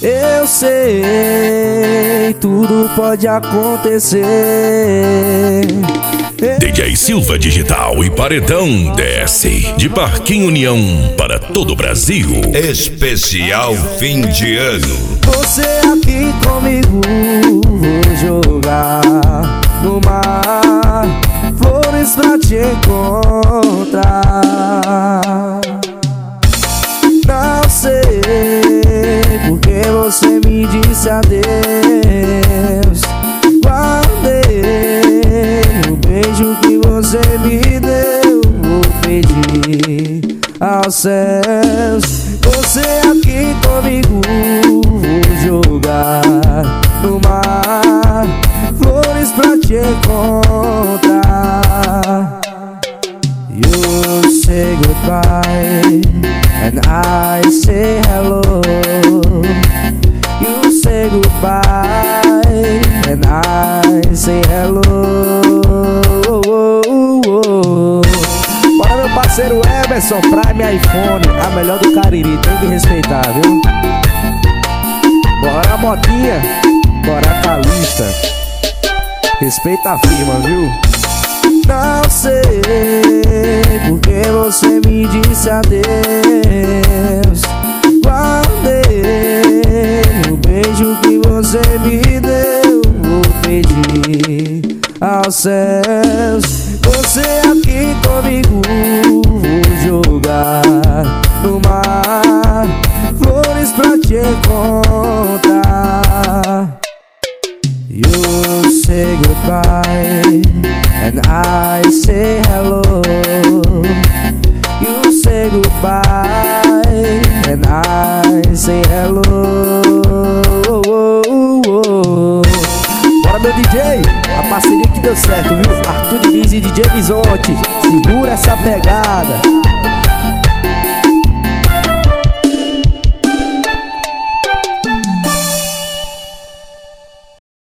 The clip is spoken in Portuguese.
Eu sei, tudo pode acontecer. DJ Silva Digital e Paredão desce de Parquinho União para todo o Brasil. Especial fim de ano. Você aqui comigo, vou jogar no mar flores pra te encontrar. Não sei porque você me disse adeus. Guardei o beijo que você me deu. Vou pedir aos céus. Você aqui comigo, vou jogar no mar flores pra te encontrar. You say goodbye and I say hello. You say goodbye and I say hello. Bora, meu parceiro Emerson, Prime iPhone, a melhor do Cariri, tem que respeitar, viu? Bora, Motinha, bora, Calista, respeita a firma, viu? Não sei porque você me disse adeus. Guardei o beijo que você me deu. Vou pedir aos céus. Você aqui comigo, vou jogar no mar flores pra te encontrar. You say goodbye and I say hello. You say goodbye and I say hello. Bora, meu DJ, a parceria que deu certo, viu? Arthur Diniz e DJ Bisonte, segura essa pegada.